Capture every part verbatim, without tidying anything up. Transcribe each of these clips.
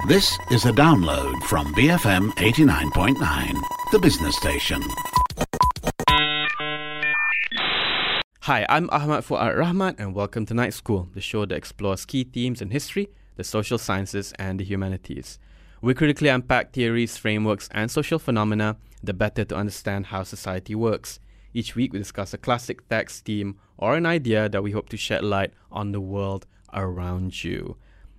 This is a download from B F M eighty-nine point nine, the business station. Hi, I'm Ahmad Fuad Rahmat and welcome to Night School, the show that explores key themes in history, the social sciences and the humanities. We critically unpack theories, frameworks and social phenomena, the better to understand how society works. Each week we discuss a classic text, theme or an idea that we hope to shed light on the world around you.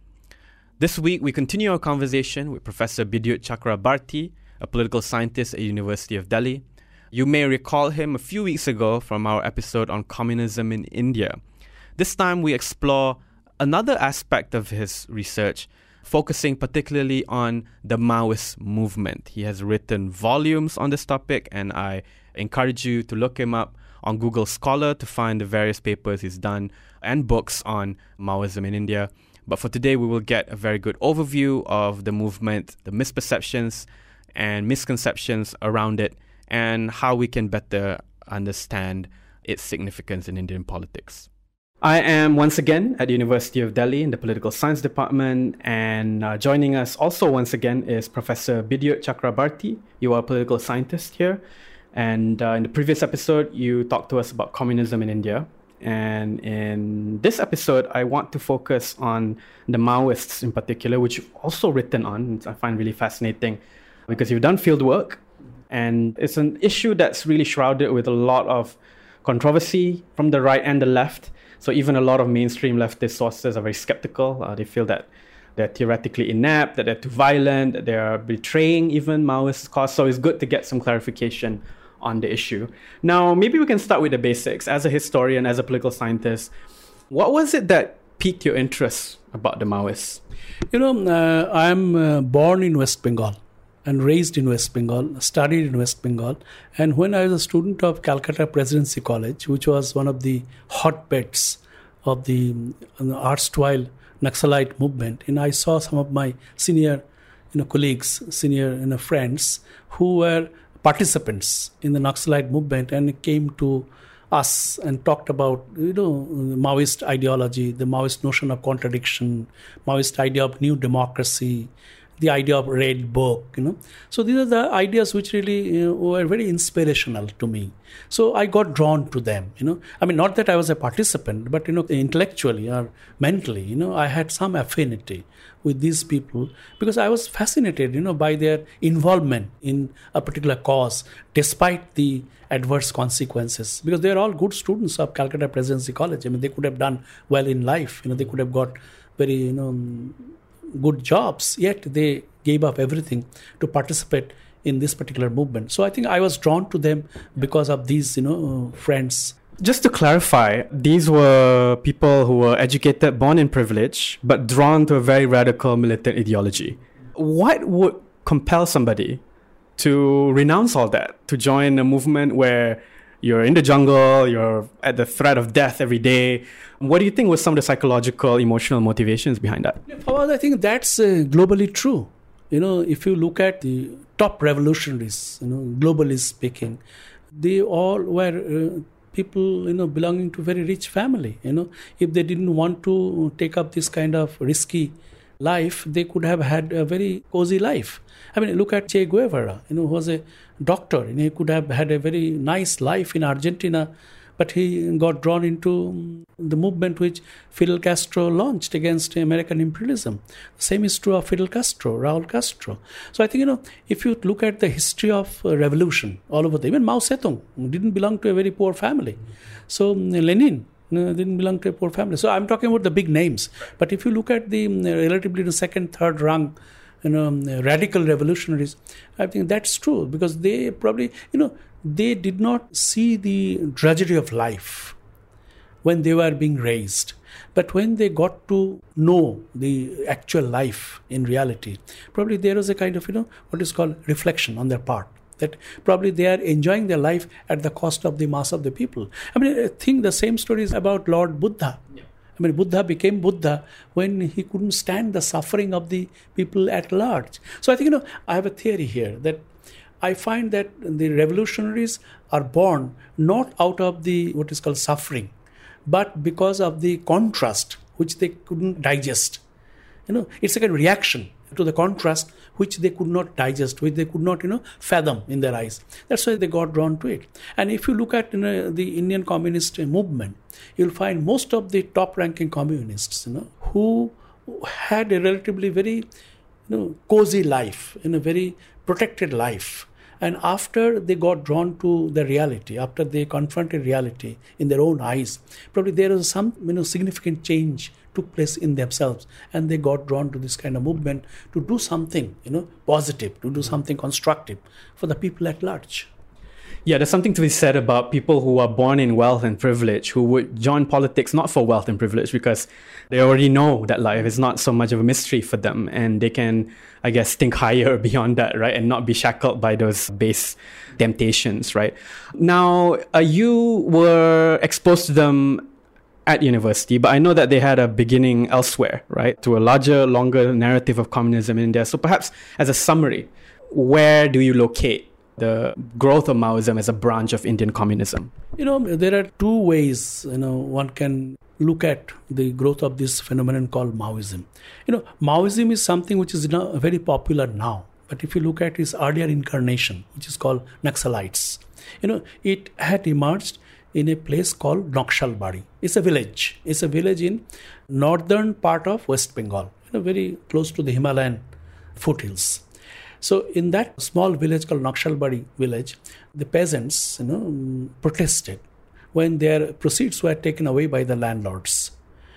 This week we continue our conversation with Professor Bidyut Chakrabarty, a political scientist at University of Delhi. You may recall him a few weeks ago from our episode on communism in India. This time we explore another aspect of his research, focusing particularly on the Maoist movement. He has written volumes on this topic, and I encourage you to look him up on Google Scholar to find the various papers he's done and books on Maoism in India. But for today, we will get a very good overview of the movement, the misperceptions and misconceptions around it, and how we can better understand its significance in Indian politics. I am once again at the University of Delhi in the Political Science Department, and uh, joining us also once again is Professor Bidyut Chakrabarty. You are a political scientist here, and uh, in the previous episode, you talked to us about communism in India. And in this episode, I want to focus on the Maoists in particular, which you've also written on, which I find really fascinating because you've done field work. And it's an issue that's really shrouded with a lot of controversy from the right and the left. So even a lot of mainstream leftist sources are very skeptical. Uh, they feel that they're theoretically inept, that they're too violent, that they're betraying even Maoist cause. So it's good to get some clarification on the issue. Now, maybe we can start with the basics. As a historian, as a political scientist, what was it that piqued your interest about the Maoists? You know, uh, I'm uh, born in West Bengal and raised in West Bengal, studied in West Bengal. And when I was a student of Calcutta Presidency College, which was one of the hotbeds of the uh, erstwhile Naxalite movement, and I saw some of my senior you know, colleagues, senior you know, friends who were participants in the Naxalite movement and came to us and talked about, you know, Maoist ideology, the Maoist notion of contradiction, Maoist idea of new democracy, the idea of red book, you know. So these are the ideas which really you know, were very inspirational to me. So I got drawn to them, you know. I mean, not that I was a participant, but, you know, intellectually or mentally, you know, I had some affinity with these people because I was fascinated, you know, by their involvement in a particular cause, despite the adverse consequences. Because they are all good students of Calcutta Presidency College. I mean, they could have done well in life. You know, they could have got very, you know, good jobs, yet they gave up everything to participate in this particular movement. So I think I was drawn to them because of these, you know, friends. Just to clarify, these were people who were educated, born in privilege, but drawn to a very radical militant ideology. What would compel somebody to renounce all that, to join a movement where you're in the jungle, you're at the threat of death every day? What do you think was some of the psychological, emotional motivations behind that? Well, I think that's uh, globally true. You know, if you look at the top revolutionaries, you know, globally speaking, they all were uh, people, you know, belonging to very rich family. You know, if they didn't want to take up this kind of risky life, they could have had a very cozy life. I mean, look at Che Guevara, you know, who was a doctor, and he could have had a very nice life in Argentina, but he got drawn into the movement which Fidel Castro launched against American imperialism. The same is true of Fidel Castro, Raul Castro. So I think, you know, if you look at the history of revolution all over, the, even Mao Zedong didn't belong to a very poor family. So Lenin No, didn't belong to a poor family. So I'm talking about the big names. But if you look at the um, relatively the second, third rung, you know, um, radical revolutionaries, I think that's true because they probably, you know, they did not see the tragedy of life when they were being raised. But when they got to know the actual life in reality, probably there was a kind of, you know, what is called reflection on their part. That probably they are enjoying their life at the cost of the mass of the people. I mean, I think the same story is about Lord Buddha. Yeah. I mean, Buddha became Buddha when he couldn't stand the suffering of the people at large. So I think, you know, I have a theory here that I find that the revolutionaries are born not out of the what is called suffering, but because of the contrast which they couldn't digest. You know, it's like a reaction, to the contrast which they could not digest, which they could not, you know, fathom in their eyes. That's why they got drawn to it. And if you look at, you know, the Indian communist movement, you'll find most of the top-ranking communists, you know, who had a relatively very, you know, cozy life, in a very protected life. And after they got drawn to the reality, after they confronted reality in their own eyes, probably there was some, you know, significant change took place in themselves, and they got drawn to this kind of movement to do something, you know, positive, to do something constructive for the people at large. Yeah, there's something to be said about people who are born in wealth and privilege who would join politics not for wealth and privilege because they already know that life is not so much of a mystery for them, and they can, I guess, think higher beyond that, right? And not be shackled by those base temptations, right? Now, uh, you were exposed to them at university, but I know that they had a beginning elsewhere, right? To a larger, longer narrative of communism in India. So perhaps as a summary, where do you locate the growth of Maoism as a branch of Indian communism? You know, there are two ways, you know, one can look at the growth of this phenomenon called Maoism. You know, Maoism is something which is now very popular now. But if you look at its earlier incarnation, which is called Naxalites, you know, it had emerged in a place called Naxalbari. It's a village. It's a village in northern part of West Bengal, you know, very close to the Himalayan foothills. So in that small village called Naxalbari village, the peasants, you know, protested when their proceeds were taken away by the landlords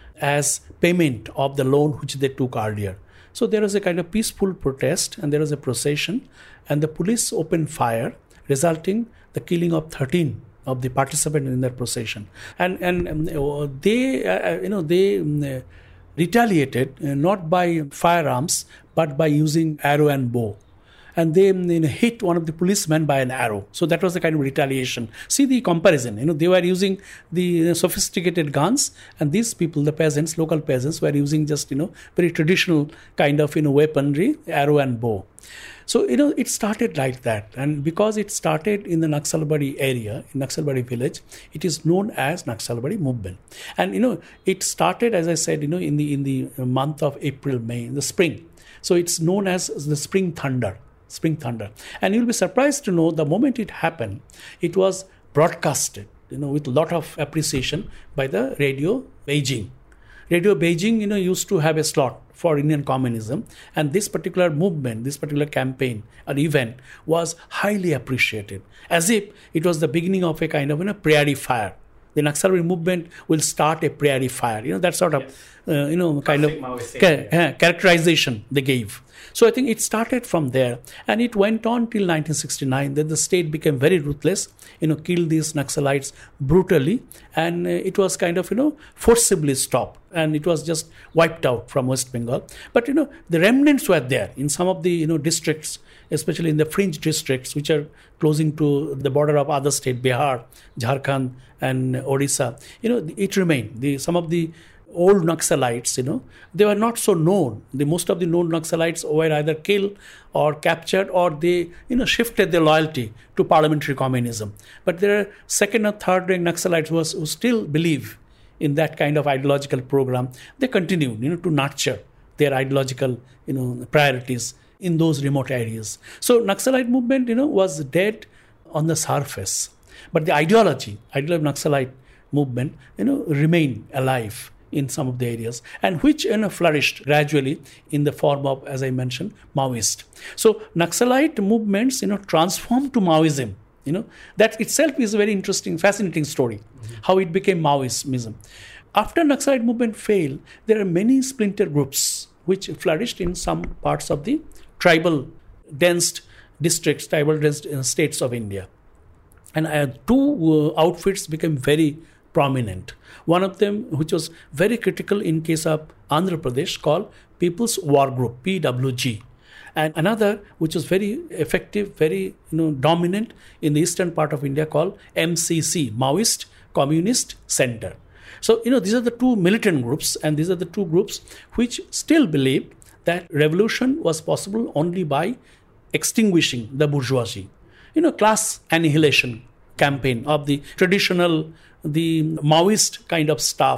as payment of the loan which they took earlier. So there was a kind of peaceful protest, and there was a procession, and the police opened fire, resulting the killing of thirteen of the participants in that procession. And and um, they, uh, you know, they um, retaliated uh, not by firearms but by using arrow and bow. And they, you know, hit one of the policemen by an arrow. So that was the kind of retaliation. See the comparison. You know, they were using the you know, sophisticated guns, and these people, the peasants, local peasants, were using just, you know, very traditional kind of, you know, weaponry, arrow and bow. So, you know, it started like that. And because it started in the Naxalbari area, in Naxalbari village, it is known as Naxalbari movement. And, you know, it started, as I said, you know, in the in the month of April, May, in the spring. So it's known as the spring thunder. Spring Thunder. And you'll be surprised to know the moment it happened, it was broadcasted, you know, with a lot of appreciation by the Radio Beijing. Radio Beijing, you know, used to have a slot for Indian communism, and this particular movement, this particular campaign or event was highly appreciated, as if it was the beginning of a kind of, you know, prairie fire. The Naxalbari movement will start a prairie fire. You know, that sort of, yes. uh, you know, kind of ca- uh, characterization they gave. So I think it started from there, and it went on till nineteen sixty-nine. Then the state became very ruthless, you know, killed these Naxalites brutally, and uh, it was kind of, you know, forcibly stopped, and it was just wiped out from West Bengal. But, you know, the remnants were there in some of the, you know, districts, especially in the fringe districts, which are closing to the border of other states, Bihar, Jharkhand, and Odisha. You know, it remained. The some of the old Naxalites, you know, they were not so known. The most of the known Naxalites were either killed or captured, or they, you know, shifted their loyalty to parliamentary communism. But there are second or third rank Naxalites who, was, who still believe in that kind of ideological program. They continue, you know, to nurture their ideological, you know, priorities in those remote areas. So Naxalite movement, you know, was dead on the surface. But the ideology, ideology of Naxalite movement, you know, remained alive in some of the areas, and which, you know, flourished gradually in the form of, as I mentioned, Maoist. So Naxalite movements, you know, transformed to Maoism. You know, that itself is a very interesting, fascinating story, mm-hmm. how it became Maoism. After Naxalite movement failed, there are many splinter groups which flourished in some parts of the tribal dense districts, tribal dense states of India. And uh, two uh, outfits became very prominent. One of them, which was very critical in case of Andhra Pradesh, called People's War Group, P W G. And another, which was very effective, very, you know, dominant in the eastern part of India, called M C C, Maoist Communist Center. So, you know, these are the two militant groups, and these are the two groups which still believed that revolution was possible only by extinguishing the bourgeoisie. You know, class annihilation campaign of the traditional, the Maoist kind of staff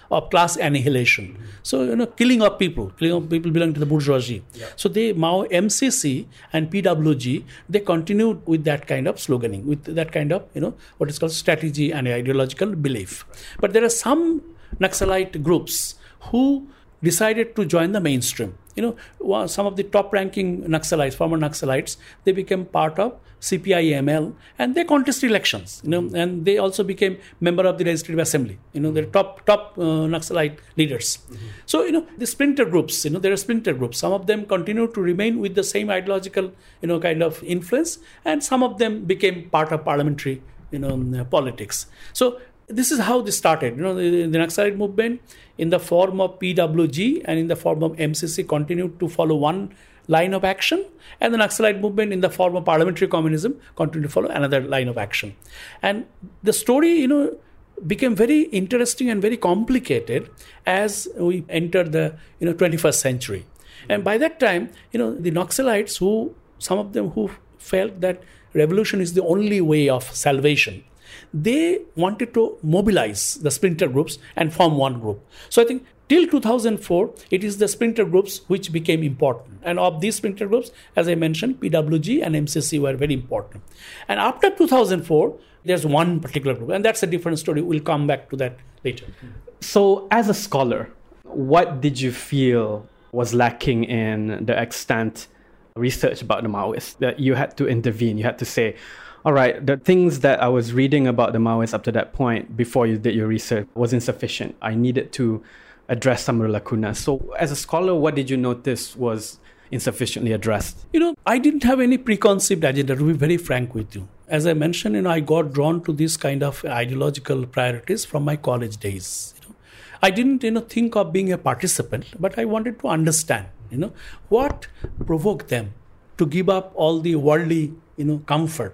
of class annihilation. So, you know, killing of people, killing of people belonging to the bourgeoisie. Yeah. So they, Mao, M C C and P W G, they continued with that kind of sloganing, with that kind of, you know, what is called strategy and ideological belief. But there are some Naxalite groups who decided to join the mainstream. You know, some of the top-ranking Naxalites, former Naxalites, they became part of C P I M L and they contested elections. You know, and they also became member of the Legislative Assembly. You know, they're top top uh, Naxalite leaders. Mm-hmm. So, you know, the splinter groups. You know, there are splinter groups. Some of them continue to remain with the same ideological, you know, kind of influence, and some of them became part of parliamentary, you know, politics. So this is how this started. You know, the, the Naxalite movement in the form of P W G and in the form of M C C continued to follow one line of action, and the Naxalite movement in the form of parliamentary communism continued to follow another line of action. And the story, you know, became very interesting and very complicated as we entered the, you know, twenty-first century. And by that time, you know, the Naxalites, who some of them who felt that revolution is the only way of salvation, they wanted to mobilize the splinter groups and form one group. So I think till two thousand four, it is the splinter groups which became important. And of these splinter groups, as I mentioned, P W G and M C C were very important. And after two thousand four, there's one particular group. And that's a different story. We'll come back to that later. So as a scholar, what did you feel was lacking in the extant research about the Maoists that you had to intervene? You had to say, all right, the things that I was reading about the Maoists up to that point before you did your research was insufficient. I needed to address some of the lacunas. So as a scholar, what did you notice was insufficiently addressed? You know, I didn't have any preconceived agenda, to be very frank with you. As I mentioned, you know, I got drawn to this kind of ideological priorities from my college days. You know, I didn't, you know, think of being a participant, but I wanted to understand, you know, what provoked them to give up all the worldly, you know, comfort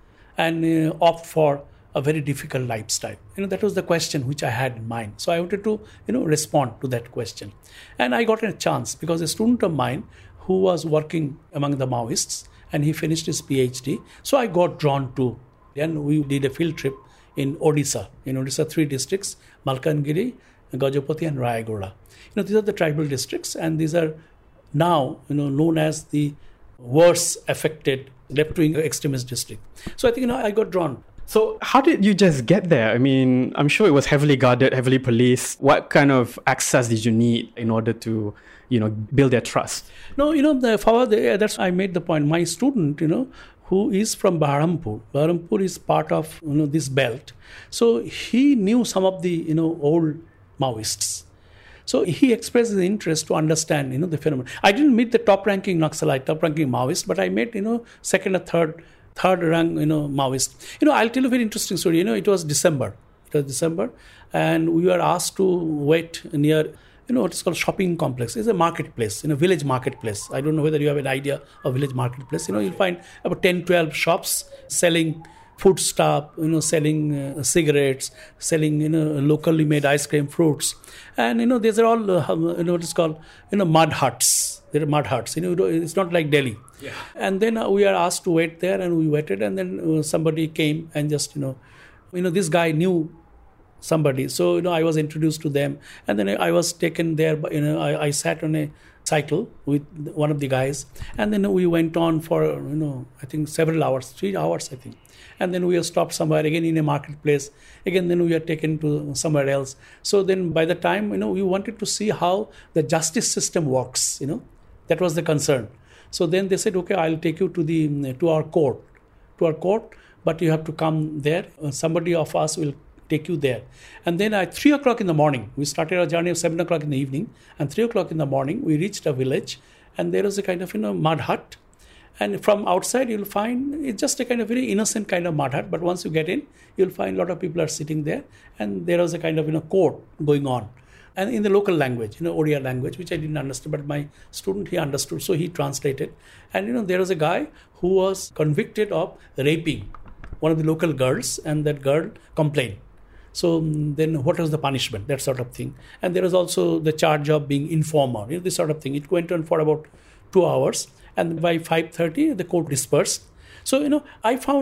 and uh, opt for a very difficult lifestyle. You know, that was the question which I had in mind. So I wanted to, you know, respond to that question. And I got a chance because a student of mine who was working among the Maoists, and he finished his PhD. So I got drawn to, and we did a field trip in Odisha. In Odisha, three districts, Malkangiri, Gajapati and Rayagada. You know, these are the tribal districts, and these are now, you know, known as the worst affected left-wing extremist district. So I think, you know, I got drawn. So how did you just get there? I mean, I'm sure it was heavily guarded, heavily policed. What kind of access did you need in order to, you know, build their trust? No, you know, the Fawad, that's I made the point. My student, you know, who is from Baharampur. Baharampur is part of, you know, this belt. So he knew some of the, you know, old Maoists. So he expressed his interest to understand, you know, the phenomenon. I didn't meet the top-ranking Naxalite, top-ranking Maoist, but I met, you know, second or third, third rank, you know, Maoist. You know, I'll tell you a very interesting story. You know, it was December. It was December, and we were asked to wait near, you know, what is called shopping complex. It's a marketplace, you know, village marketplace. I don't know whether you have an idea of village marketplace. You know, you'll find about ten, twelve shops selling food stuff, you know, selling uh, cigarettes, selling, you know, locally made ice cream, fruits. And, you know, these are all, uh, you know, what is called, you know, mud huts. There are mud huts. You know, it's not like Delhi. Yeah. And then uh, we are asked to wait there, and we waited, and then uh, somebody came and just, you know, you know, this guy knew somebody. So, you know, I was introduced to them, and then I was taken there, you know, I, I sat on a cycle with one of the guys, and then we went on for, you know, I think several hours, three hours, I think. And then we are stopped somewhere again in a marketplace. Again, then we are taken to somewhere else. So then by the time, you know, we wanted to see how the justice system works, you know, that was the concern. So then they said, okay, I'll take you to the to our court, to our court, but you have to come there. Somebody of us will take you there. And then at three o'clock in the morning, we started our journey at seven o'clock in the evening. And three o'clock in the morning, we reached a village, and there was a kind of, you know, mud hut. And from outside, you'll find it's just a kind of very innocent kind of mud hut. But once you get in, you'll find a lot of people are sitting there. And there was a kind of, you know, court going on. And in the local language, you know, Odia language, which I didn't understand. But my student, he understood. So he translated. And, you know, there was a guy who was convicted of raping one of the local girls. And that girl complained. So um, then what was the punishment? That sort of thing. And there was also the charge of being informer, you know, this sort of thing. It went on for about two hours. And by five thirty, the court dispersed. So, you know, I found that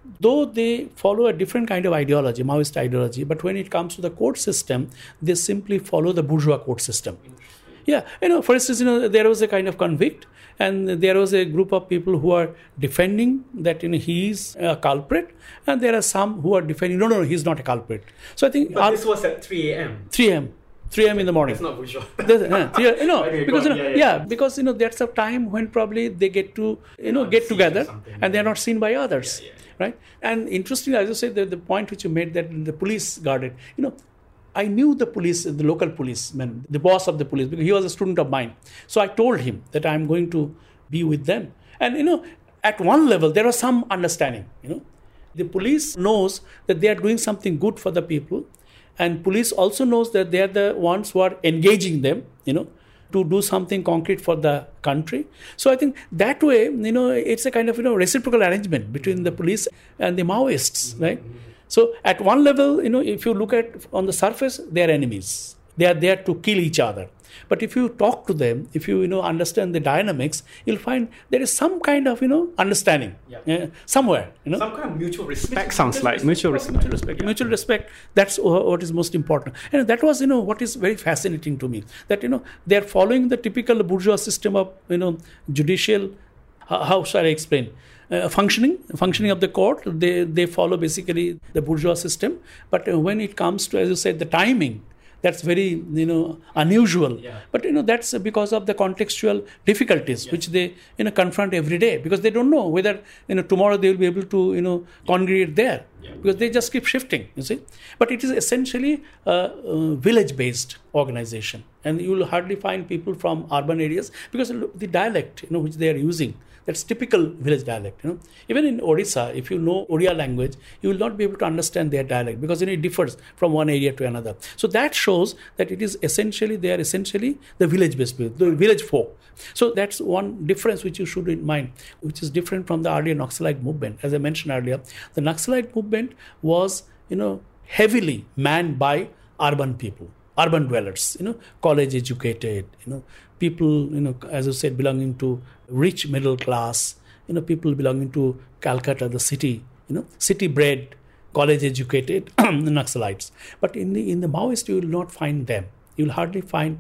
though they follow a different kind of ideology, Maoist ideology, but when it comes to the court system, they simply follow the bourgeois court system. Yeah, you know, for instance, you know, there was a kind of convict, and there was a group of people who are defending that, you know, he is a culprit, and there are some who are defending, no, no, no, he's not a culprit. So I think... But our, this was at three a.m. three a.m. three a.m. in the morning. It's not bourgeois. yeah, you know, Okay, because, you know, yeah, yeah, yeah. yeah, because, you know, that's a time when probably they get to, you know, get together, and they're not seen by others, Yeah, yeah. right? And interestingly, as you said, the, the point which you made, that the police guarded, you know, I knew the police, the local policeman, the boss of the police, because he was a student of mine. So I told him that I'm going to be with them. And, you know, at one level, there was some understanding, you know. The police knows that they are doing something good for the people. And police also knows that they are the ones who are engaging them, you know, to do something concrete for the country. So I think that way, you know, it's a kind of, you know, reciprocal arrangement between the police and the Maoists, right? So at one level, you know, if you look at on the surface, they are enemies. They are there to kill each other. But if you talk to them, if you, you know, understand the dynamics, you'll find there is some kind of, you know, understanding Yeah. uh, somewhere. You know, Some kind of mutual respect sounds like. Mutual respect. Mutual respect. Yeah. Mutual respect. That's wh- what is most important. And that was, you know, what is very fascinating to me. That, you know, they are following the typical bourgeois system of, you know, judicial, how, how shall I explain? Uh, functioning, functioning of the court. They they follow basically the bourgeois system. But uh, when it comes to, as you said, the timing, that's very, you know, unusual. Yeah. But, you know, that's because of the contextual difficulties, Yeah. which they, you know, confront every day, because they don't know whether, you know, tomorrow they will be able to, you know, congregate there, Yeah. because they just keep shifting, you see. But it is essentially a, a village-based organization, and you will hardly find people from urban areas, because the dialect, you know, which they are using, that's typical village dialect, you know. Even in Odisha, if you know Odia language, you will not be able to understand their dialect, because, you know, it differs from one area to another. So that shows that it is essentially, they are essentially the village-based people, the village folk. So that's one difference which you should in mind, which is different from the earlier Naxalite movement. As I mentioned earlier, the Naxalite movement was, you know, heavily manned by urban people, urban dwellers, you know, college educated, you know, people, you know, as I said, belonging to rich middle class, you know, people belonging to Calcutta, the city, you know, city bred, college educated Naxalites. But in the in the Maoist, you will not find them. You will hardly find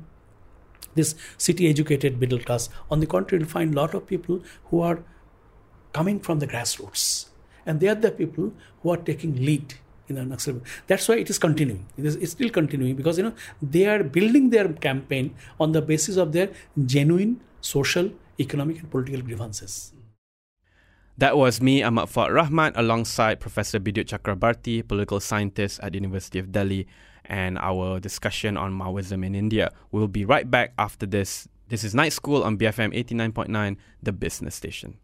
this city educated middle class. On the contrary, you will find a lot of people who are coming from the grassroots, and they are the people who are taking lead in the Naxal. That's why it is continuing. It is it's still continuing, because, you know, they are building their campaign on the basis of their genuine social, economic, and political grievances. That was me, Ahmad Fuad Rahmat, alongside Professor Bidyut Chakrabarti, political scientist at the University of Delhi, and our discussion on Maoism in India. We'll be right back after this. This is Night School on B F M eighty-nine point nine, the business station.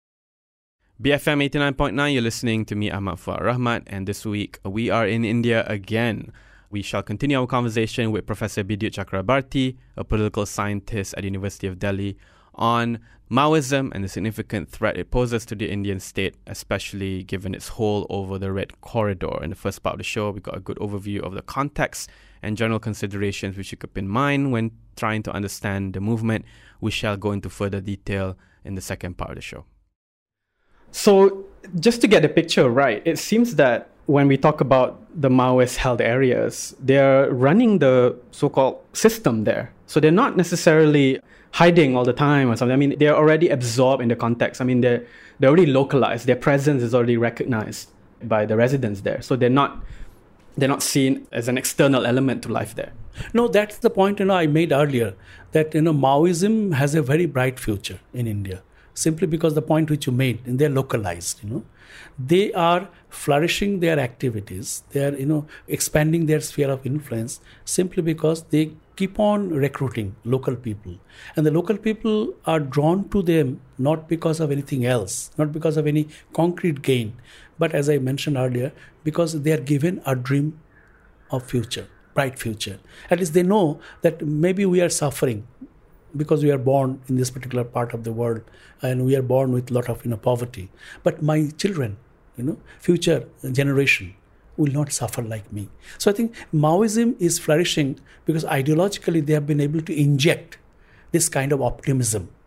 B F M eighty-nine point nine, you're listening to me, Ahmad Fuad Rahmat, and this week we are in India again. We shall continue our conversation with Professor Bidyut Chakrabarti, a political scientist at the University of Delhi, on Maoism and the significant threat it poses to the Indian state, especially given its hold over the Red Corridor. In the first part of the show, we got a good overview of the context and general considerations which you keep in mind when trying to understand the movement. We shall go into further detail in the second part of the show. So, just to get the picture right, it seems that when we talk about the Maoist-held areas, they're running the so-called system there. So they're not necessarily hiding all the time or something. I mean, they're already absorbed in the context. I mean, they're, they're already localized. Their presence is already recognized by the residents there. So they're not they're not seen as an external element to life there. No, that's the point, you know, I made earlier, that, you know, Maoism has a very bright future in India, simply because the point which you made, and they're localized, you know. They are flourishing their activities. They are, you know, expanding their sphere of influence simply because they keep on recruiting local people. And the local people are drawn to them not because of anything else, not because of any concrete gain, but as I mentioned earlier, because they are given a dream of future, bright future. At least they know that maybe we are suffering because we are born in this particular part of the world, and we are born with a lot of, you know, poverty. But my children, you know, future generation will not suffer like me. So I think Maoism is flourishing because ideologically they have been able to inject this kind of optimism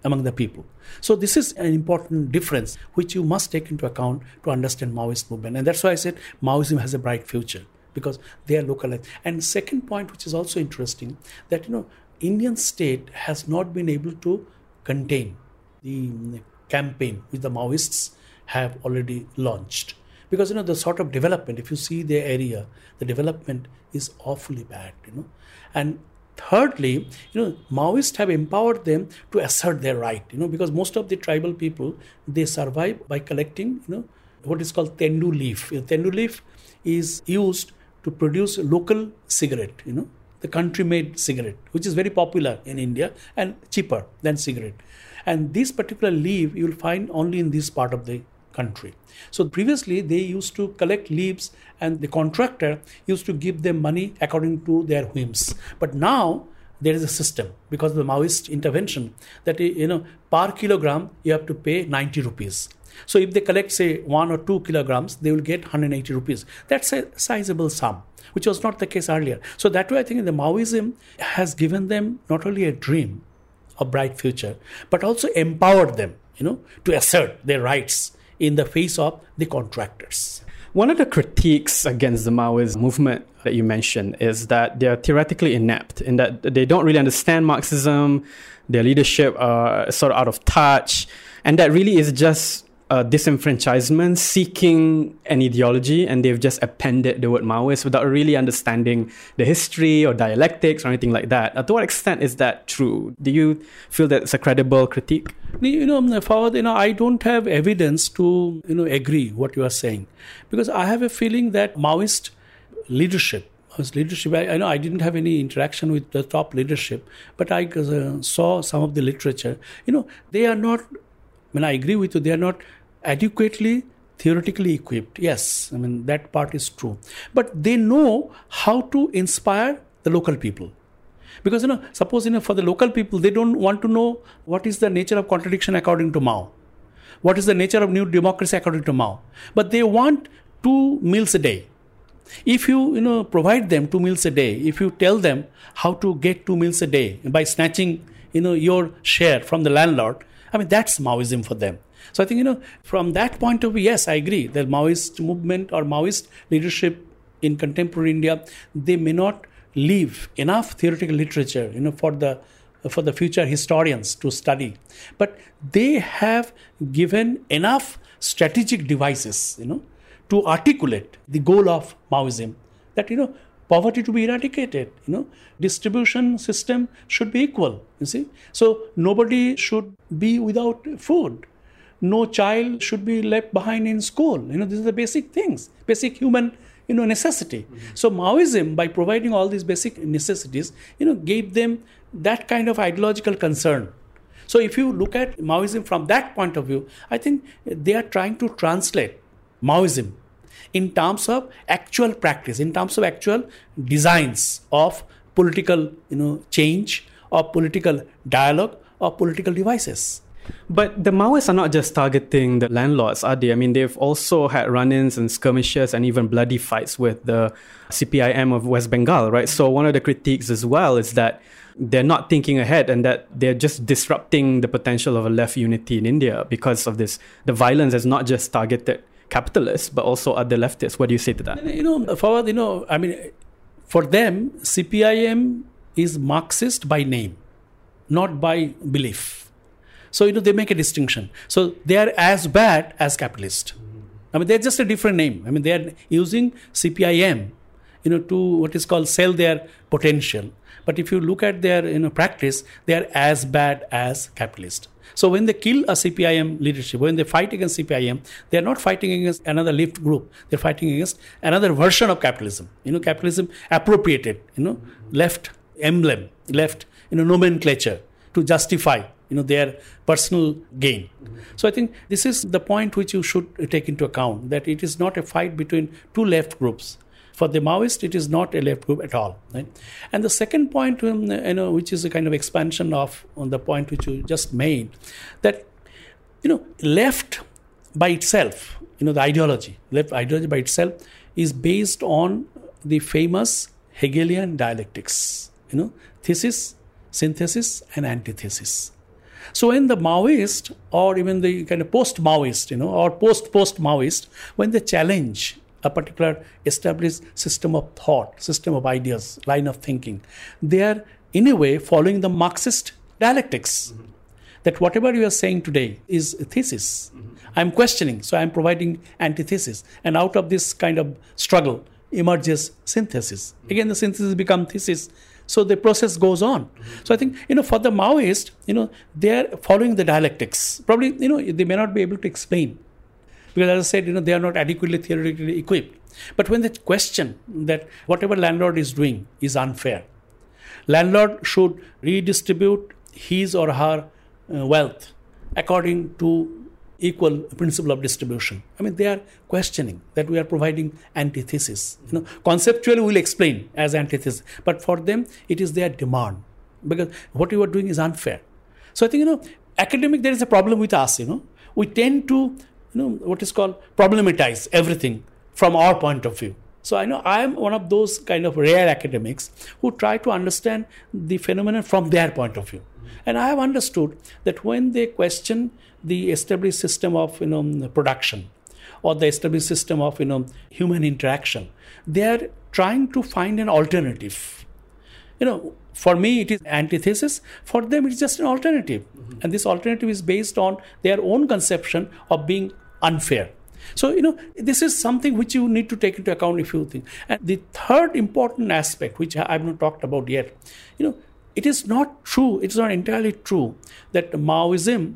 among the people. So this is an important difference which you must take into account to understand Maoist movement. And that's why I said Maoism has a bright future, because they are localized. And second point, which is also interesting, that, you know, Indian state has not been able to contain the campaign which the Maoists have already launched. Because, you know, the sort of development, if you see their area, the development is awfully bad, you know. And thirdly, you know, Maoists have empowered them to assert their right, you know, because most of the tribal people, they survive by collecting, you know, what is called tendu leaf. You know, tendu leaf is used to produce local cigarette, you know, the country-made cigarette, which is very popular in India and cheaper than cigarette. And this particular leaf you will find only in this part of the country. So previously they used to collect leaves and the contractor used to give them money according to their whims. But now there is a system, because of the Maoist intervention, that, you know, per kilogram you have to pay ninety rupees. So if they collect, say, one or two kilograms, they will get one hundred eighty rupees. That's a sizable sum, which was not the case earlier. So that way I think the Maoism has given them not only a dream of bright future, but also empowered them, you know, to assert their rights in the face of the contractors. One of the critiques against the Maoist movement that you mentioned is that they're theoretically inept, in that they don't really understand Marxism, their leadership are sort of out of touch, and that really is just uh, disenfranchisement seeking an ideology, and they've just appended the word Maoist without really understanding the history or dialectics or anything like that. Uh, to what extent is that true? Do you feel that it's a credible critique? You know, Fawad, you know, I don't have evidence to, you know, agree what you are saying, because I have a feeling that Maoist leadership, leadership. I, I know I didn't have any interaction with the top leadership, but I uh, saw some of the literature. You know, they are not. I mean, I agree with you. They are not adequately theoretically equipped. Yes, I mean that part is true, but they know how to inspire the local people. Because, you know, suppose, you know, for the local people, they don't want to know what is the nature of contradiction according to Mao. What is the nature of new democracy according to Mao. But they want two meals a day. If you, you know, provide them two meals a day, if you tell them how to get two meals a day by snatching, you know, your share from the landlord, I mean, that's Maoism for them. So I think, you know, from that point of view, yes, I agree. The Maoist movement or Maoist leadership in contemporary India, they may not leave enough theoretical literature, you know, for the for the future historians to study, but they have given enough strategic devices, you know, to articulate the goal of Maoism, that, you know, poverty to be eradicated, you know, distribution system should be equal, you see. So nobody should be without food. No child should be left behind in school. You know, these are the basic things, basic human, you know, necessity. Mm-hmm. So Maoism, by providing all these basic necessities, you know, gave them that kind of ideological concern. So if you look at Maoism from that point of view, I think they are trying to translate Maoism in terms of actual practice, in terms of actual designs of political, you know, change or political dialogue or political devices. But the Maoists are not just targeting the landlords, are they? I mean, they've also had run-ins and skirmishes and even bloody fights with the C P I M of West Bengal, right? So one of the critiques as well is that they're not thinking ahead and that they're just disrupting the potential of a left unity in India because of this. The violence has not just targeted capitalists, but also other leftists. What do you say to that? You know, Fawad, you know, I mean, for them, C P I M is Marxist by name, not by belief. So, you know, they make a distinction. So they are as bad as capitalist. I mean, they're just a different name. I mean, they are using C P I M, you know, to what is called sell their potential. But if you look at their, you know, practice, they are as bad as capitalist. So when they kill a C P I M leadership, when they fight against C P I M, they are not fighting against another left group. They're fighting against another version of capitalism. You know, capitalism appropriated, you know, left emblem, left, you know, nomenclature to justify, you know, their personal gain. Mm-hmm. So I think this is the point which you should take into account, that it is not a fight between two left groups. For the Maoist, it is not a left group at all. Right? And the second point, um, you know, which is a kind of expansion of on the point which you just made, that, you know, left by itself, you know, the ideology, left ideology by itself is based on the famous Hegelian dialectics, you know, thesis, synthesis, and antithesis. So when the Maoist or even the kind of post-Maoist, you know, or post-post-Maoist, when they challenge a particular established system of thought, system of ideas, line of thinking, they are in a way following the Marxist dialectics. Mm-hmm. That whatever you are saying today is a thesis. Mm-hmm. I'm questioning, so I'm providing antithesis. And out of this kind of struggle emerges synthesis. Mm-hmm. Again, the synthesis becomes thesis. So the process goes on. Mm-hmm. So I think, you know, for the Maoist, you know, they're following the dialectics. Probably, you know, they may not be able to explain. Because as I said, you know, they are not adequately theoretically equipped. But when they question that whatever landlord is doing is unfair, landlord should redistribute his or her uh, wealth according to equal principle of distribution. I mean, they are questioning that we are providing antithesis. You know, conceptually we'll explain as antithesis, but for them it is their demand because what you are doing is unfair. So I think, you know, academic, there is a problem with us. You know, we tend to, you know, what is called problematize everything from our point of view. So I know I am one of those kind of rare academics who try to understand the phenomenon from their point of view. And I have understood that when they question the established system of, you know, production or the established system of, you know, human interaction, they are trying to find an alternative. You know, for me it is antithesis. For them it's just an alternative. Mm-hmm. And this alternative is based on their own conception of being unfair. So, you know, this is something which you need to take into account if you think. And the third important aspect, which I have not talked about yet, you know, it is not true, it's not entirely true that Maoism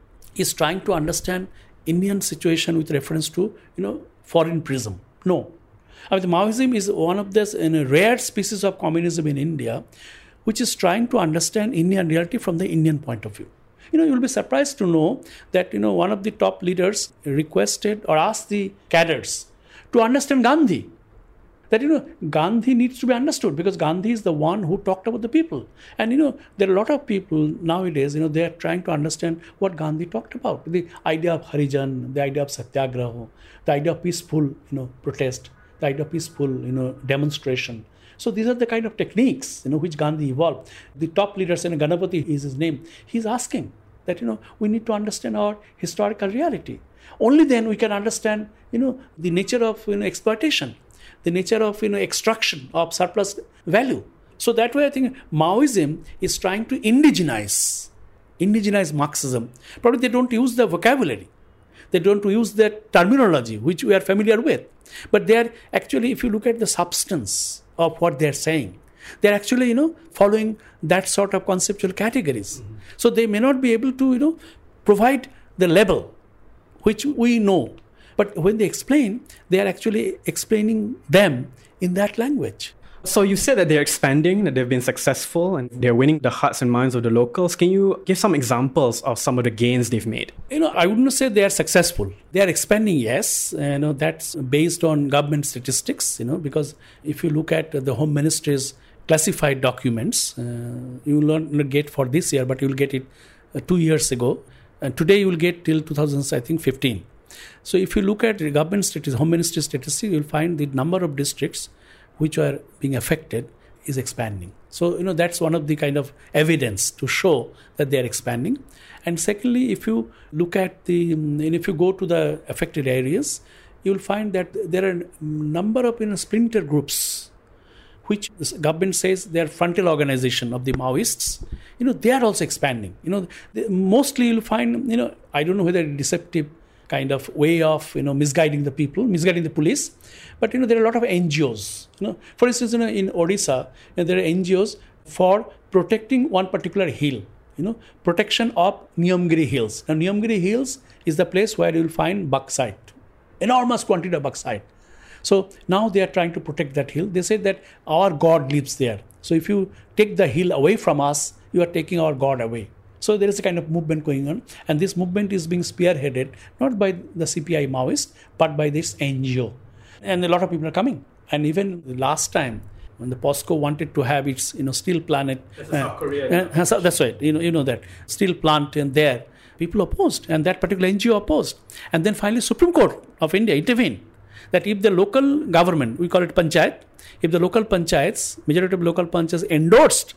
is trying to understand Indian situation with reference to, you know, foreign prism. No. I mean, Maoism is one of the you know, rare species of communism in India, which is trying to understand Indian reality from the Indian point of view. You know, you'll be surprised to know that, you know, one of the top leaders requested or asked the cadres to understand Gandhi. That, you know, Gandhi needs to be understood because Gandhi is the one who talked about the people. And, you know, there are a lot of people nowadays, you know, they are trying to understand what Gandhi talked about. The idea of Harijan, the idea of Satyagraha, the idea of peaceful, you know, protest, the idea of peaceful, you know, demonstration. So these are the kind of techniques, you know, which Gandhi evolved. The top leaders, and Ganapati is his name, he's asking that, you know, we need to understand our historical reality. Only then we can understand, you know, the nature of, you know, exploitation, the nature of, you know, extraction of surplus value. So that way I think Maoism is trying to indigenize, indigenize Marxism. Probably they don't use the vocabulary. They don't use the terminology which we are familiar with. But they are actually, if you look at the substance of what they're saying, they're actually, you know, following that sort of conceptual categories. Mm-hmm. So they may not be able to, you know, provide the label which we know. But when they explain, they are actually explaining them in that language. So you said that they're expanding, that they've been successful, and they're winning the hearts and minds of the locals. Can you give some examples of some of the gains they've made? You know, I wouldn't say they are successful. They are expanding, yes. You know, that's based on government statistics, you know, because if you look at the Home Ministry's classified documents, uh, you will not get for this year, but you will get it uh, two years ago. And today you will get till two thousand, I think, fifteen. So if you look at the government statistics, Home Ministry statistics, you will find the number of districts which are being affected is expanding. So, you know, that's one of the kind of evidence to show that they are expanding. And secondly, if you look at the, and if you go to the affected areas, you will find that there are a number of, you know, splinter groups, which the government says they are frontal organization of the Maoists. You know, they are also expanding. You know, they, mostly you'll find, you know, I don't know whether deceptive kind of way of, you know, misguiding the people, misguiding the police. But, you know, there are a lot of N G Os. You know, for instance, you know, in Odisha, you know, there are N G Os for protecting one particular hill, you know, protection of Niyamgiri Hills. Now, Niyamgiri Hills is the place where you will find bauxite, enormous quantity of bauxite. So now they are trying to protect that hill. They say that our God lives there. So if you take the hill away from us, you are taking our God away. So there is a kind of movement going on, and this movement is being spearheaded not by the C P I Maoist, but by this N G O. And a lot of people are coming. And even last time, when the POSCO wanted to have its, you know, steel plant, that's uh, South Korea. Uh, that's right. You know, you know that steel plant in there, people opposed, and that particular N G O opposed. And then finally, Supreme Court of India intervened that if the local government, we call it panchayat, if the local panchayats, majority of local panchayats endorsed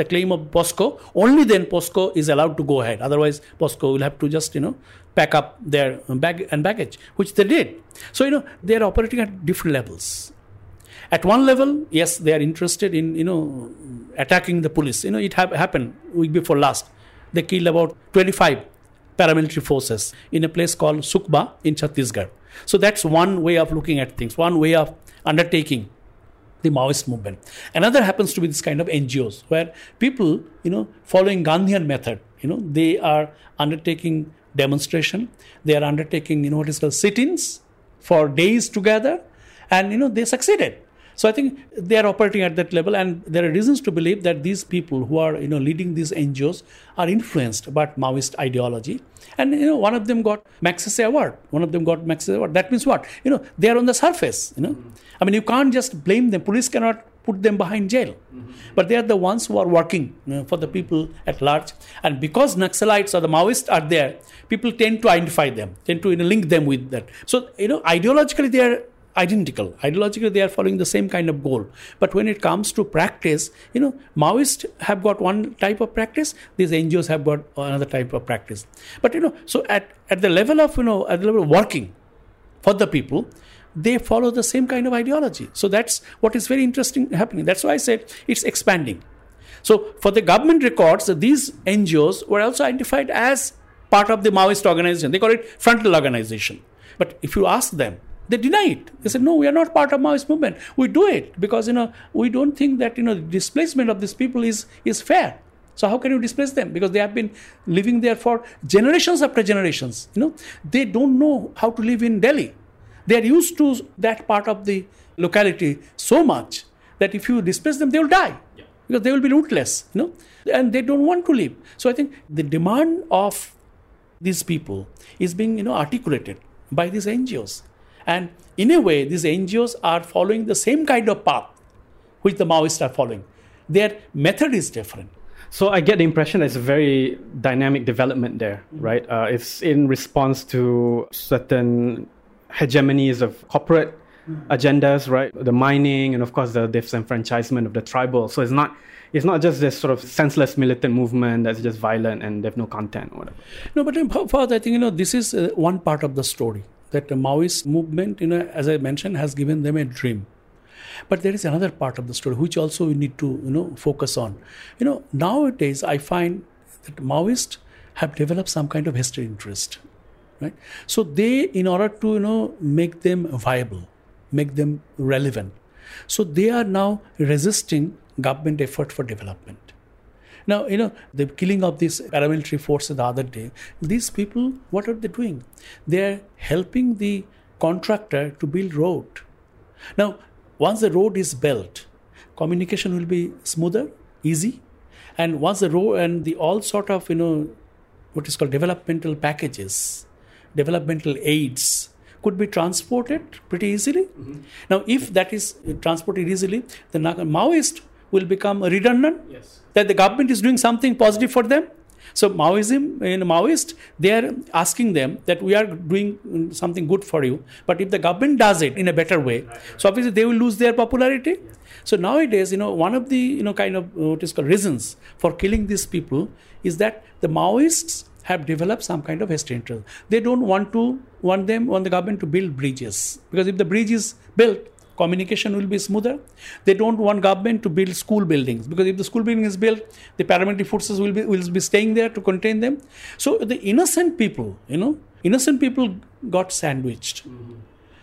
the claim of POSCO, only then POSCO is allowed to go ahead. Otherwise, POSCO will have to just, you know, pack up their bag and baggage, which they did. So, you know, they are operating at different levels. At one level, yes, they are interested in, you know, attacking the police. You know, it ha- happened week before last. They killed about twenty-five paramilitary forces in a place called Sukma in Chhattisgarh. So that's one way of looking at things, one way of undertaking the Maoist movement. Another happens to be this kind of N G Os where people, you know, following Gandhian method, you know, they are undertaking demonstration, they are undertaking, you know, what is called sit-ins for days together, and, you know, they succeeded. So I think they are operating at that level, and there are reasons to believe that these people who are, you know, leading these N G Os are influenced by Maoist ideology. And, you know, one of them got Magsaysay Award. One of them got Magsaysay Award. That means what? You know, they are on the surface, you know. Mm-hmm. I mean, you can't just blame them. Police cannot put them behind jail. Mm-hmm. But they are the ones who are working, you know, for the people at large. And because Naxalites or the Maoists are there, people tend to identify them, tend to, you know, link them with that. So, you know, ideologically they are identical. Ideologically, they are following the same kind of goal. But when it comes to practice, you know, Maoists have got one type of practice, these N G Os have got another type of practice. But, you know, so at, at the level of, you know, at the level of working for the people, they follow the same kind of ideology. So that's what is very interesting happening. That's why I said it's expanding. So for the government records, these N G Os were also identified as part of the Maoist organization. They call it frontal organization. But if you ask them, they deny it. They said, no, we are not part of Maoist movement. We do it because, you know, we don't think that, you know, the displacement of these people is, is fair. So how can you displace them? Because they have been living there for generations after generations. You know, they don't know how to live in Delhi. They are used to that part of the locality so much that if you displace them, they will die. Yeah. Because they will be rootless, you know, and they don't want to live. So I think the demand of these people is being, you know, articulated by these N G Os. And in a way, these N G Os are following the same kind of path which the Maoists are following. Their method is different. So I get the impression there's a very dynamic development there, mm-hmm. right? Uh, it's in response to certain hegemonies of corporate mm-hmm. agendas, right? The mining and, of course, the disenfranchisement of the tribal. So it's not it's not just this sort of senseless militant movement that's just violent and they have no content or whatever. No, but in Fawad, I think, you know, this is uh, one part of the story. That the Maoist movement, you know, as I mentioned, has given them a dream. But there is another part of the story which also we need to, you know, focus on. You know, nowadays I find that Maoists have developed some kind of vested interest, right? So they, in order to, you know, make them viable, make them relevant, so they are now resisting government effort for development. Now, you know, the killing of these paramilitary forces the other day, these people, what are they doing? They are helping the contractor to build road. Now, once the road is built, communication will be smoother, easy. And once the road and the all sort of, you know, what is called developmental packages, developmental aids could be transported pretty easily. Mm-hmm. Now, if that is transported easily, the Maoist will become redundant. Yes. That the government is doing something positive for them. So Maoism, in Maoist, they are asking them that we are doing something good for you. But if the government does it in a better way, right, right. so obviously they will lose their popularity. Yeah. So nowadays, you know, one of the, you know, kind of what is called reasons for killing these people is that the Maoists have developed some kind of vested interest. They don't want to want them, want the government to build bridges. Because if the bridge is built, communication will be smoother. They don't want government to build school buildings because if the school building is built, the paramilitary forces will be will be staying there to contain them. So the innocent people, you know, innocent people got sandwiched mm-hmm.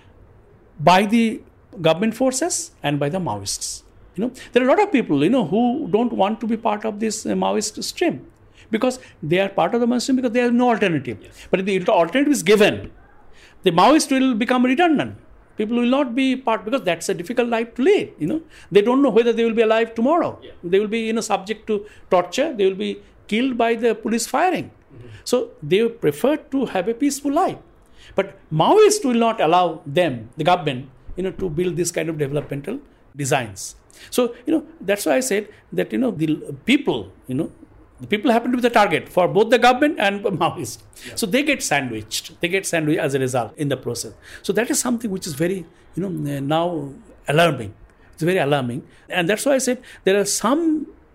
by the government forces and by the Maoists. You know, there are a lot of people, you know, who don't want to be part of this uh, Maoist stream because they are part of the Maoist stream because they have no alternative. Yes. But if the alternative is given, the Maoist will become redundant. People will not be part because that's a difficult life to lead. You know, they don't know whether they will be alive tomorrow. Yeah. They will be, you know, subject to torture. They will be killed by the police firing. Mm-hmm. So they prefer to have a peaceful life. But Maoists will not allow them, the government, you know, to build this kind of developmental designs. So, you know, that's why I said that, you know, the people, you know, the people happen to be the target for both the government and Maoist. Yeah. So they get sandwiched. They get sandwiched as a result in the process. So that is something which is very, you know, now alarming. It's very alarming. And that's why I said there are some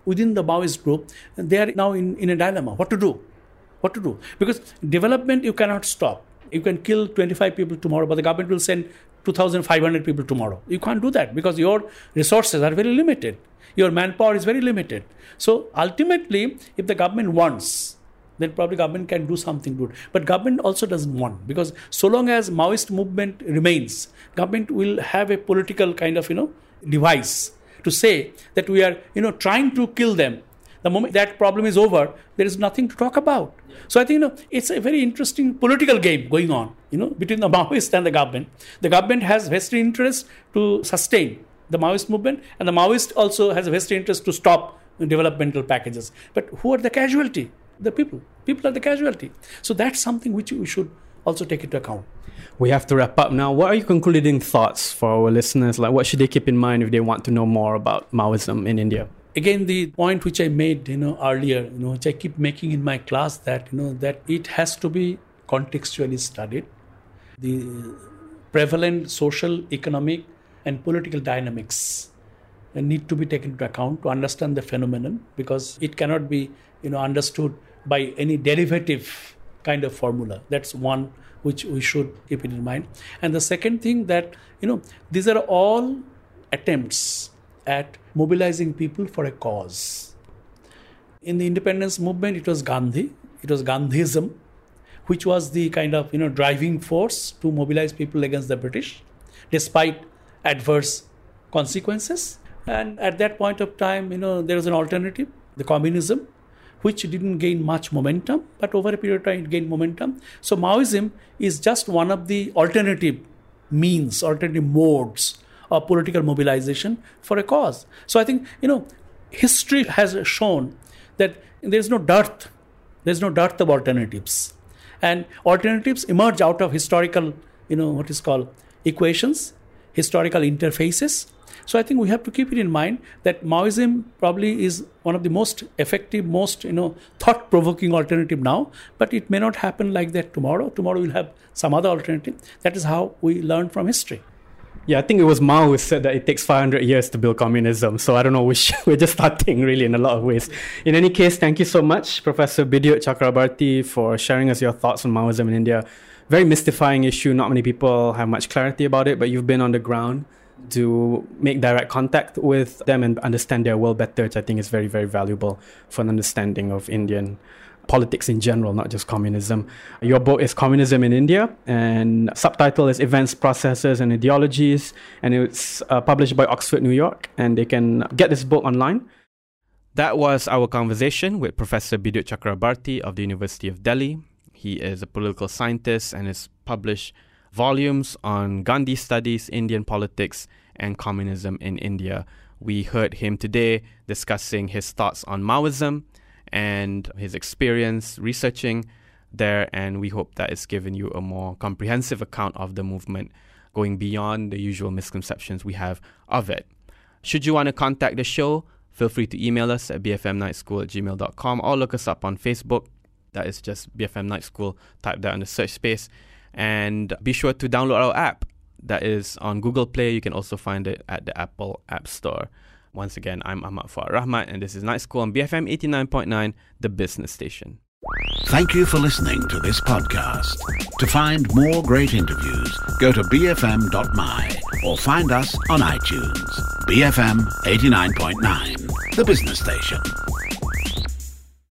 within the Maoist group, they are now in, in a dilemma. What to do? What to do? Because development you cannot stop. You can kill twenty-five people tomorrow, but the government will send two thousand five hundred people tomorrow. You can't do that because your resources are very limited. Your manpower is very limited. So ultimately, if the government wants, then probably government can do something good. But government also doesn't want, because so long as Maoist movement remains, government will have a political kind of, you know, device to say that we are, you know, trying to kill them. The moment that problem is over, there is nothing to talk about. So I think, you know, it's a very interesting political game going on, you know, between the Maoists and the government. The government has vested interest to sustain the Maoist movement, and the Maoist also has a vested interest to stop developmental packages. But who are the casualty? The people. People are the casualty. So that's something which we should also take into account. We have to wrap up now. What are your concluding thoughts for our listeners? Like, what should they keep in mind if they want to know more about Maoism in India? Again, the point which I made, you know, earlier, you know, which I keep making in my class, that, you know, that it has to be contextually studied. The prevalent social, economic, and political dynamics need to be taken into account to understand the phenomenon, because it cannot be, you know, understood by any derivative kind of formula. That's one which we should keep it in mind. And the second thing, that, you know, these are all attempts at mobilizing people for a cause. In the independence movement, it was Gandhi, it was Gandhism, which was the kind of, you know, driving force to mobilize people against the British, despite adverse consequences. And at that point of time, you know, there was an alternative, the communism, which didn't gain much momentum, but over a period of time it gained momentum. So Maoism is just one of the alternative means, alternative modes of political mobilization for a cause. So I think, you know, history has shown that there's no dearth, there's no dearth of alternatives. And alternatives emerge out of historical, you know, what is called equations, historical interfaces. So I think we have to keep it in mind that Maoism probably is one of the most effective, most, you know, thought-provoking alternative now, but it may not happen like that tomorrow. Tomorrow we'll have some other alternative. That is how we learn from history. Yeah, I think it was Mao who said that it takes five hundred years to build communism. So I don't know, we're just starting really in a lot of ways. In any case, thank you so much, Professor Bidyut Chakrabarty, for sharing us your thoughts on Maoism in India. Very mystifying issue. Not many people have much clarity about it, but you've been on the ground to make direct contact with them and understand their world better, which I think is very, very valuable for an understanding of Indian politics in general, not just communism. Your book is Communism in India, and subtitle is Events, Processes and Ideologies, and it's uh, published by Oxford, New York, and they can get this book online. That was our conversation with Professor Bidyut Chakrabarty of the University of Delhi. He is a political scientist and has published volumes on Gandhi studies, Indian politics, and communism in India. We heard him today discussing his thoughts on Maoism and his experience researching there, and we hope that it's given you a more comprehensive account of the movement, going beyond the usual misconceptions we have of it. Should you want to contact the show, feel free to email us at b f m night school at gmail dot com or look us up on Facebook. That is just B F M Night School. Type that in the search space. And be sure to download our app. That is on Google Play. You can also find it at the Apple App Store. Once again, I'm Ahmad Fuad Rahmat, and this is Night School on B F M eighty-nine point nine, the business station. Thank you for listening to this podcast. To find more great interviews, go to b f m dot m y or find us on iTunes. B F M eighty-nine point nine, the business station.